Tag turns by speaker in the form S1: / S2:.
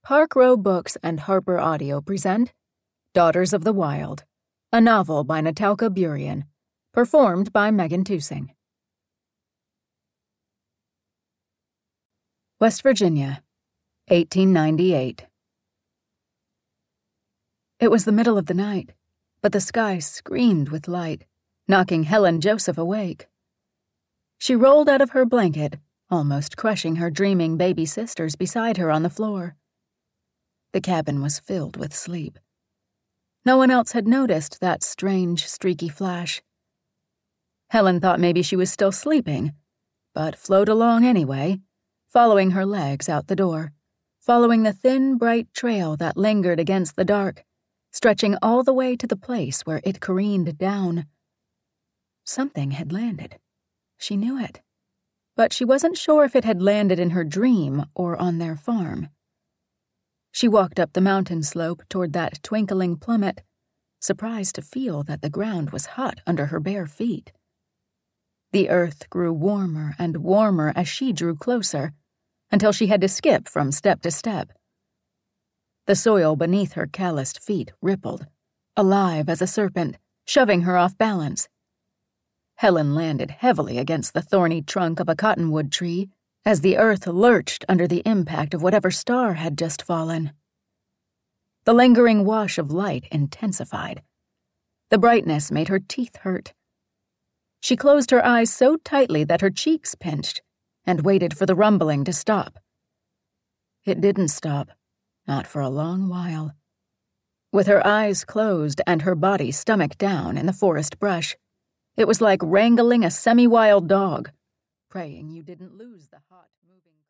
S1: Park Row Books and Harper Audio present Daughters of the Wild, a novel by Natalka Burian, performed by Megan Tusing. West Virginia, 1898. It was the middle of the night, but the sky screamed with light, knocking Helen Joseph awake. She rolled out of her blanket, almost crushing her dreaming baby sisters beside her on the floor. The cabin was filled with sleep. No one else had noticed that strange, streaky flash. Helen thought maybe she was still sleeping, but flowed along anyway, following her legs out the door, following the thin, bright trail that lingered against the dark, stretching all the way to the place where it careened down. Something had landed. She knew it. But she wasn't sure if it had landed in her dream or on their farm. She walked up the mountain slope toward that twinkling plummet, surprised to feel that the ground was hot under her bare feet. The earth grew warmer and warmer as she drew closer, until she had to skip from step to step. The soil beneath her calloused feet rippled, alive as a serpent, shoving her off balance. Helen landed heavily against the thorny trunk of a cottonwood tree as the earth lurched under the impact of whatever star had just fallen. The lingering wash of light intensified. The brightness made her teeth hurt. She closed her eyes so tightly that her cheeks pinched, and waited for the rumbling to stop. It didn't stop, not for a long while. With her eyes closed and her body stomach down in the forest brush, it was like wrangling a semi-wild dog, praying you didn't lose the hot, moving...